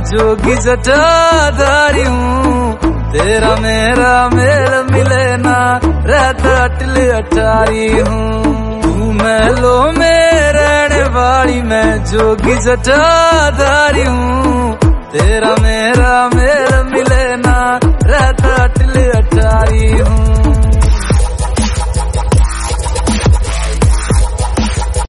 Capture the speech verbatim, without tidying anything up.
जोगी जटाधारी हूँ। तेरा मेरा मेल मिले ना रहता अटल अटारी हूँ। तू महलों में रहने वाली मैं जोगी जटाधारी हूँ। तेरा मेरा मेल